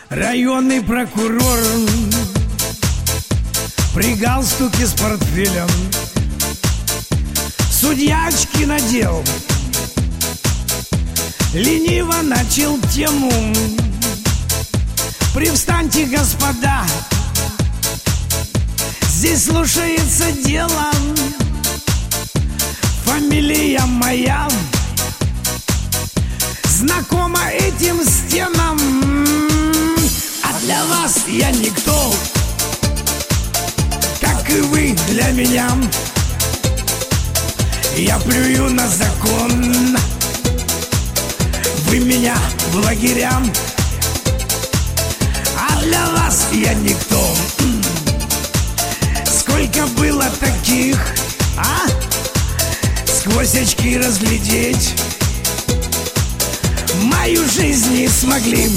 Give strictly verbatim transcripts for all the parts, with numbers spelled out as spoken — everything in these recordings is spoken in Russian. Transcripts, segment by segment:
Районный прокурор при галстуке с портфелем, судья очки надел, лениво начал тему. Привстаньте, господа, здесь слушается дело. Фамилия моя знакома этим стенам. А для вас я никто, как и вы для меня. Я плюю на закон, вы меня в лагеря. А для вас я никто. Сколько было таких, а? Сквозь очки разглядеть мою жизнь не смогли.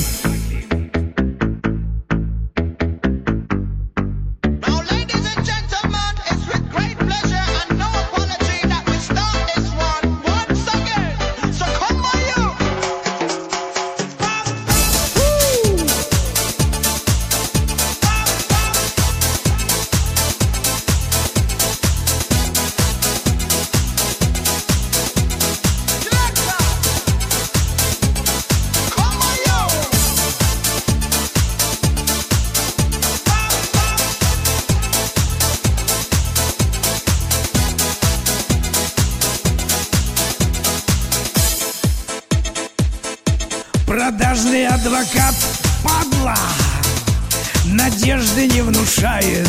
Продажный адвокат, падла, надежды не внушает.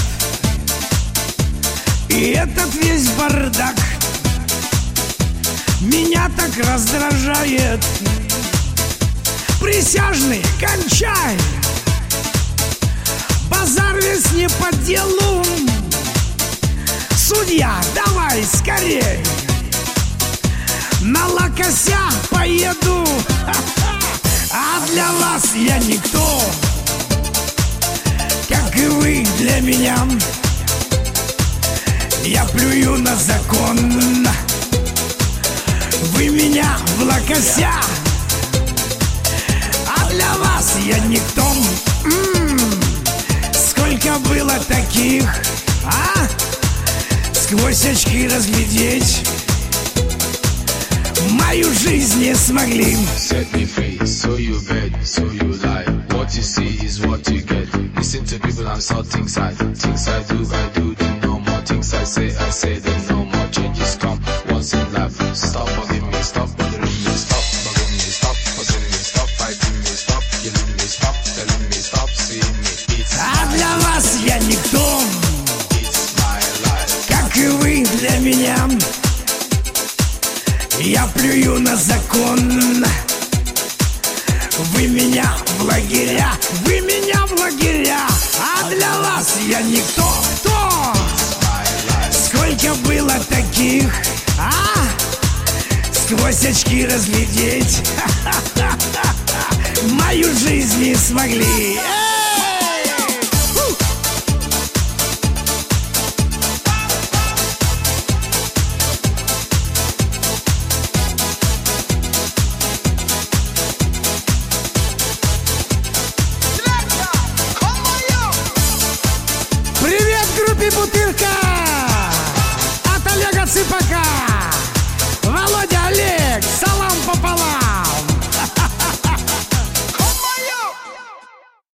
И этот весь бардак меня так раздражает. Присяжный, кончай, базар весь не по делу. Судья, давай скорей, на лакося поеду. А для вас я никто, как и вы для меня. Я плюю на закон, вы меня в лакося. А для вас я никто. М-м-м. Сколько было таких, а? Сквозь очки разглядеть мою жизнь не смогли. Set me free, so you beg, so you lie. What you see is what you get. Listen to people and saw things I Things I do, I do, then no more. Things I say, I say, then no more. Changes come once in life. Stop bugging me, stop bothering me. Stop bugging me, stop bothering me. Stop fighting me, stop killing me. Stop telling me, stop seeing me. It's а для вас я никто, it's my life. как и вы для меня. Я плюю на закон, вы меня в лагеря, вы меня в лагеря. А для вас я никто, кто? Сколько было таких, а? Сквозь очки разглядеть мою жизнь не смогли.